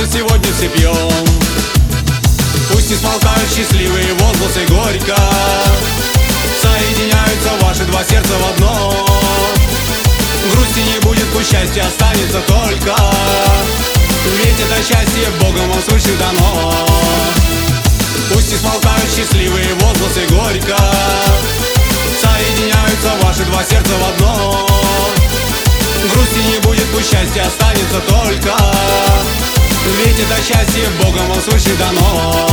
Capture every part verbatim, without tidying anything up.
наши сегодня все пьем. Пусть не смолкают счастливые возгласы горько, соединяются ваши два сердца в одно. Грусти не будет, пусть счастье останется только, ведь это счастье Богом вам свыше дано. Пусть не смолкают счастливые возгласы горько, соединяются ваши два сердца в одно. Грусти не будет, пусть счастье останется только, ведь это счастье Богом вам свыше дано.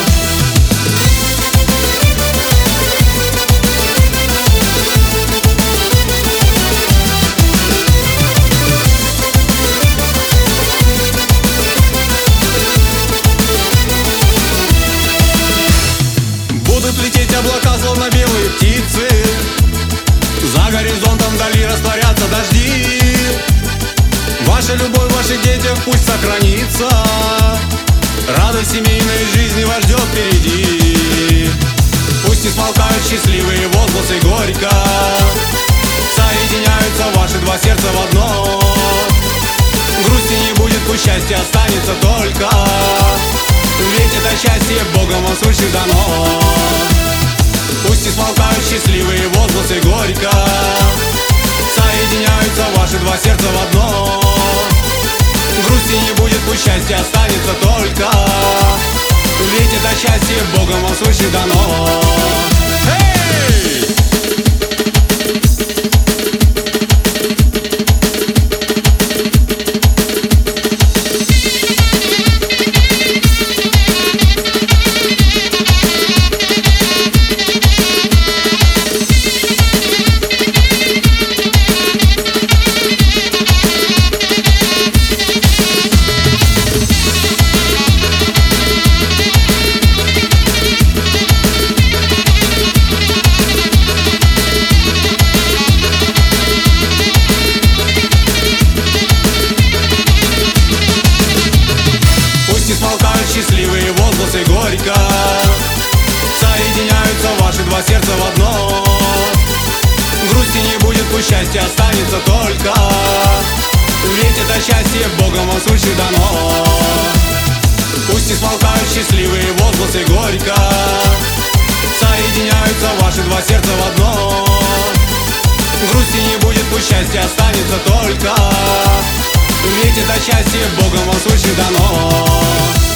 Будут лететь облака, словно белые птицы, за горизонтом вдали растворятся дожди. Ваша любовь в ваших детях пусть сохранится, радость семейной жизни вас ждет впереди. Пусть не смолкают счастливые возгласы горько, соединяются ваши два сердца в одно. Грусти не будет, пусть счастье останется только, ведь это счастье Богом вам свыше дано. Пусть не смолкают счастливые возгласы горько, соединяются ваши два сердца в одно. Грусти не будет, пусть счастье останется только, ведь это счастье Богом вам свыше дано. Эй! Счастливые возгласы горько, соединяются ваши два сердца в одно. Грусти не будет, пусть счастье останется только, ведь это счастье Богом вам свыше дано. Пусть не смолкают счастливые возгласы горько, соединяются ваши два сердца в одно. Грусти не будет, пусть счастье останется только, ведь это счастье Богом вам свыше дано.